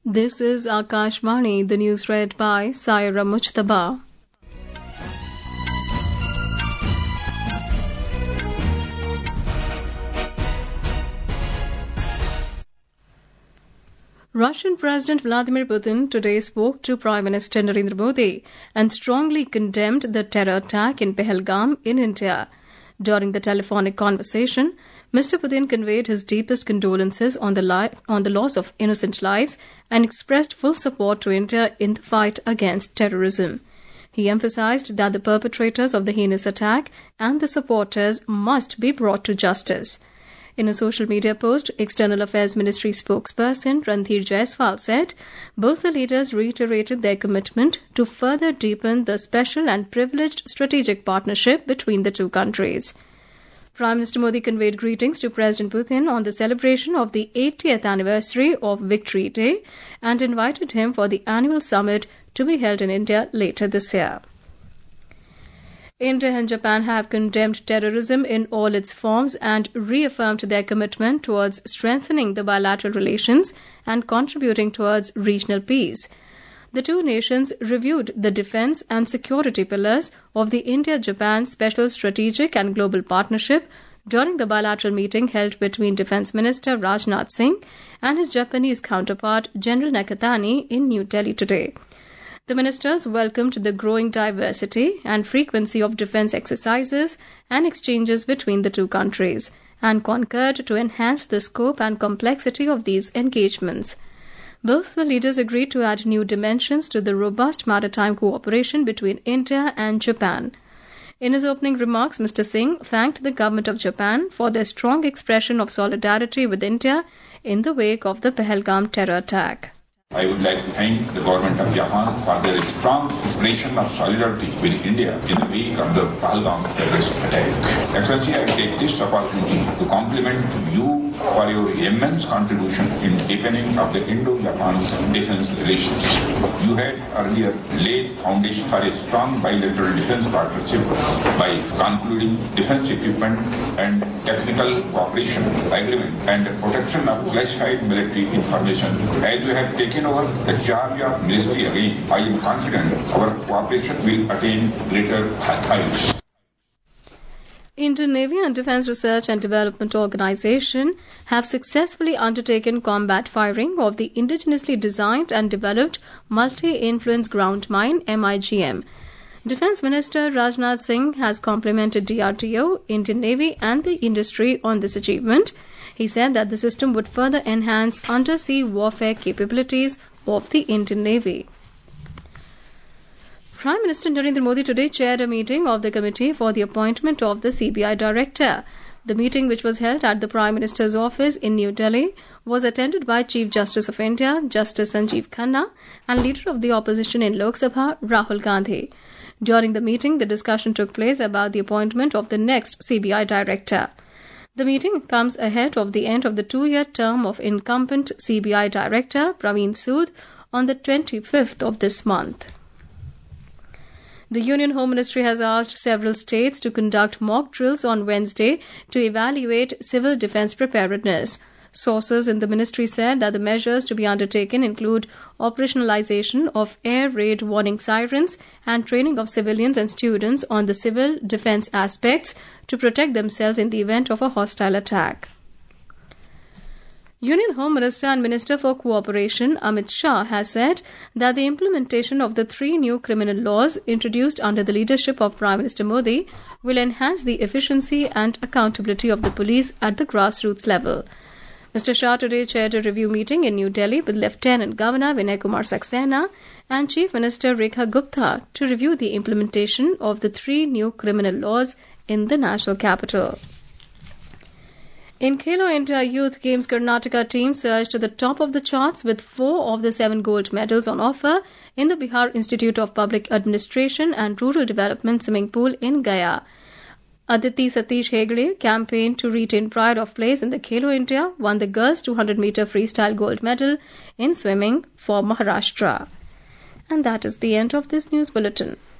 This is Akashvani, the news read by Saira Mujtaba. Russian President Vladimir Putin today spoke to Prime Minister Narendra Modi and strongly condemned the terror attack in Pahalgam in India. During the telephonic conversation, Mr. Putin conveyed his deepest condolences on the loss of innocent lives and expressed full support to India in the fight against terrorism. He emphasized that the perpetrators of the heinous attack and the supporters must be brought to justice. In a social media post, External Affairs Ministry spokesperson Randhir Jaiswal said both the leaders reiterated their commitment to further deepen the special and privileged strategic partnership between the two countries. Prime Minister Modi conveyed greetings to President Putin on the celebration of the 80th anniversary of Victory Day and invited him for the annual summit to be held in India later this year. India and Japan have condemned terrorism in all its forms and reaffirmed their commitment towards strengthening the bilateral relations and contributing towards regional peace. The two nations reviewed the defence and security pillars of the India-Japan Special Strategic and Global Partnership during the bilateral meeting held between Defence Minister Rajnath Singh and his Japanese counterpart General Nakatani in New Delhi today. The ministers welcomed the growing diversity and frequency of defence exercises and exchanges between the two countries and concurred to enhance the scope and complexity of these engagements. Both the leaders agreed to add new dimensions to the robust maritime cooperation between India and Japan. In his opening remarks, Mr. Singh thanked the government of Japan for their strong expression of solidarity with India in the wake of the Pahalgam terror attack. I would like to thank the government of Japan for their strong expression of solidarity with India in the wake of the Pahalgam terrorist attack. Excellency, I take this opportunity to compliment you for your immense contribution in deepening of the Indo-Japan defense relations. You had earlier laid foundation for a strong bilateral defense partnership by concluding defense equipment and technical cooperation agreement and protection of classified military information. As you have taken over the charge of ministry again, I am confident our cooperation will attain greater heights. Indian Navy and Defence Research and Development Organisation have successfully undertaken combat firing of the indigenously designed and developed Multi-Influence Ground Mine MIGM. Defence Minister Rajnath Singh has complimented DRDO, Indian Navy and the industry on this achievement. He said that the system would further enhance undersea warfare capabilities of the Indian Navy. Prime Minister Narendra Modi today chaired a meeting of the Committee for the Appointment of the CBI Director. The meeting, which was held at the Prime Minister's office in New Delhi, was attended by Chief Justice of India, Justice Sanjeev Khanna, and Leader of the Opposition in Lok Sabha, Rahul Gandhi. During the meeting, the discussion took place about the appointment of the next CBI Director. The meeting comes ahead of the end of the 2-year term of incumbent CBI Director Praveen Sood on the 25th of this month. The Union Home Ministry has asked several states to conduct mock drills on Wednesday to evaluate civil defence preparedness. Sources in the ministry said that the measures to be undertaken include operationalization of air raid warning sirens and training of civilians and students on the civil defence aspects to protect themselves in the event of a hostile attack. Union Home Minister and Minister for Cooperation Amit Shah has said that the implementation of the 3 new criminal laws introduced under the leadership of Prime Minister Modi will enhance the efficiency and accountability of the police at the grassroots level. Mr. Shah today chaired a review meeting in New Delhi with Lieutenant Governor Vinay Kumar Saxena and Chief Minister Rekha Gupta to review the implementation of the 3 new criminal laws in the national capital. In Khelo India Youth Games, Karnataka team surged to the top of the charts with 4 of the 7 gold medals on offer in the Bihar Institute of Public Administration and Rural Development swimming pool in Gaya. Aditi Satish Hegde campaigned to retain pride of place in the Khelo India, won the girls 200-meter freestyle gold medal in swimming for Maharashtra. And that is the end of this news bulletin.